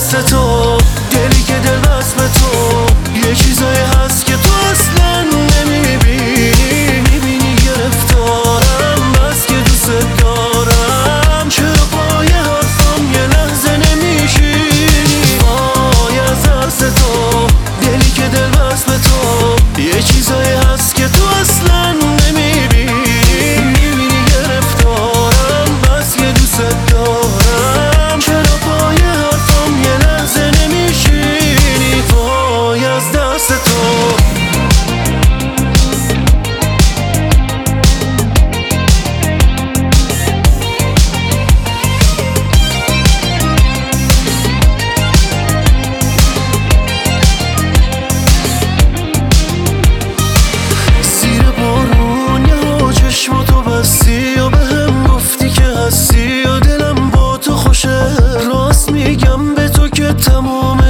دست تو، دلی که دل بست به تو. یه چیزایی هست که تو اصلا نمیبینی، میبینی گرفتارم بس که دوست دارم. چرا پای حرفم یه لحظه نمیشینی؟ وای از دست تو، دلی که دل بست به تو. یه چیزایی هست که تو اصلا نمیبینی، میبینی گرفتارم بس که دوست دارم. چرا پای حرفم یه لحظه نمیشینی؟ وای از دست تو. چشماتو بستی و بهم گفتی که هستی و دلم با تو خوشه. راست میگم به تو که تموم